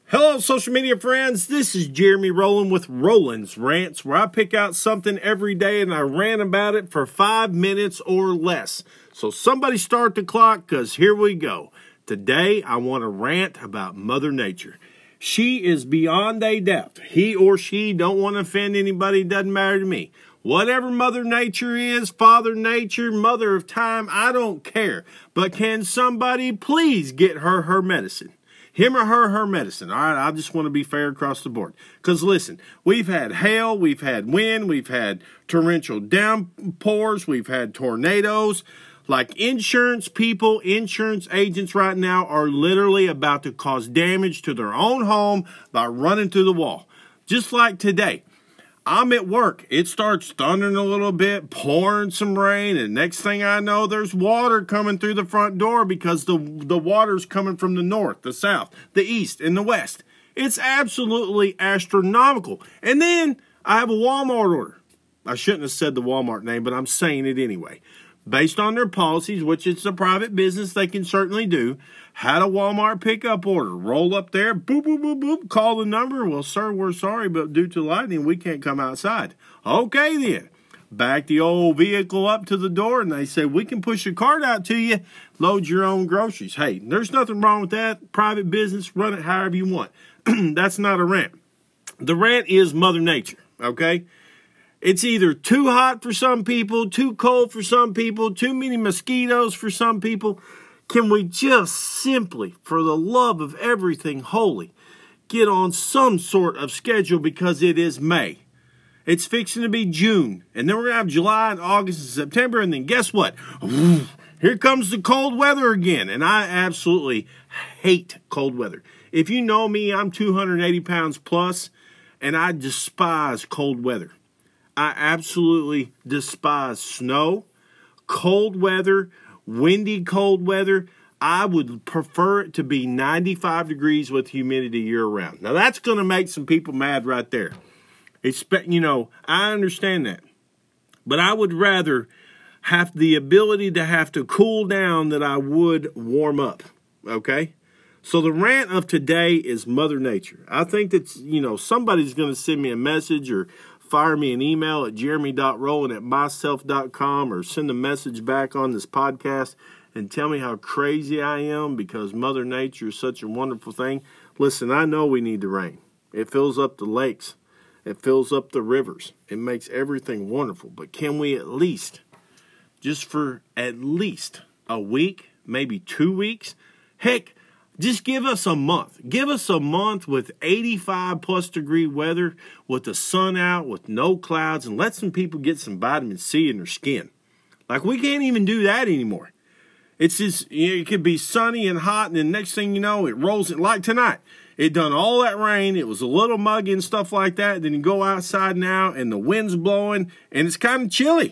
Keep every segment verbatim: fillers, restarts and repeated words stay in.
Hello, social media friends. This is Jeremy Rowland with Rowland's Rants, where I pick out something every day and I rant about it for five minutes or less. So somebody start the clock, because here we go. Today, I want to rant about Mother Nature. She is beyond a doubt. He or she don't want to offend anybody. Doesn't matter to me. Whatever Mother Nature is, Father Nature, Mother of Time, I don't care. But can somebody please get her her medicine? Him or her, her medicine. All right, I just want to be fair across the board. Because listen, we've had hail, we've had wind, we've had torrential downpours, we've had tornadoes. Like insurance people, insurance agents right now are literally about to cause damage to their own home by running through the wall. Just like today. I'm at work. It starts thundering a little bit, pouring some rain, and next thing I know, there's water coming through the front door because the, the water's coming from the north, the south, the east, and the west. It's absolutely astronomical. And then I have a Walmart order. I shouldn't have said the Walmart name, but I'm saying it anyway. Based on their policies, which it's a private business, they can certainly do, had a Walmart pickup order. Roll up there, boop, boop, boop, boop, call the number. Well, sir, we're sorry, but due to lightning, we can't come outside. Okay, then. Back the old vehicle up to the door, and they say, we can push a cart out to you, load your own groceries. Hey, there's nothing wrong with that. Private business, run it however you want. That's not a rant. The rant is Mother Nature, okay? It's either too hot for some people, too cold for some people, too many mosquitoes for some people. Can we just simply, for the love of everything holy, get on some sort of schedule, because it is May. It's fixing to be June. And then we're going to have July and August and September. And then guess what? Here comes the cold weather again. And I absolutely hate cold weather. If you know me, I'm two hundred eighty pounds plus, and I despise cold weather. I absolutely despise snow, cold weather, windy cold weather. I would prefer it to be ninety-five degrees with humidity year-round. Now, that's going to make some people mad right there. Expect, you know, I understand that. But I would rather have the ability to have to cool down than I would warm up, okay? So the rant of today is Mother Nature. I think that, you know, somebody's going to send me a message or fire me an email at jeremy dot rowland at myself dot com, or send a message back on this podcast and tell me how crazy I am because Mother Nature is such a wonderful thing. Listen, I know we need the rain. It fills up the lakes. It fills up the rivers. It makes everything wonderful. But can we at least, just for at least a week, maybe two weeks, heck, just give us a month. Give us a month with eighty-five plus degree weather, with the sun out, with no clouds, and let some people get some vitamin C in their skin. Like, we can't even do that anymore. It's just, you know, it could be sunny and hot, and then next thing you know, it rolls it. Like tonight, it done all that rain. It was a little muggy and stuff like that. Then you go outside now, and the wind's blowing, and it's kind of chilly.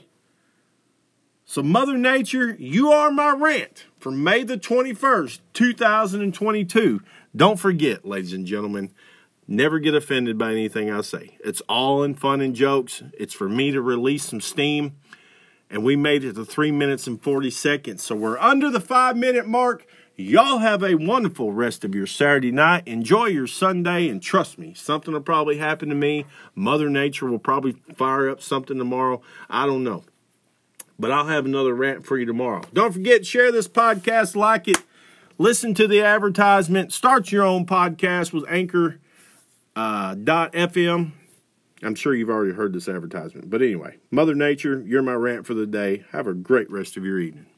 So, Mother Nature, you are my rant for May the twenty-first, two thousand twenty-two. Don't forget, ladies and gentlemen, never get offended by anything I say. It's all in fun and jokes. It's for me to release some steam. And we made it to three minutes and forty seconds. So we're under the five-minute mark. Y'all have a wonderful rest of your Saturday night. Enjoy your Sunday. And trust me, something will probably happen to me. Mother Nature will probably fire up something tomorrow. I don't know. But I'll have another rant for you tomorrow. Don't forget, share this podcast, like it, listen to the advertisement, start your own podcast with Anchor uh, dot F M. I'm sure you've already heard this advertisement. But anyway, Mother Nature, you're my rant for the day. Have a great rest of your evening.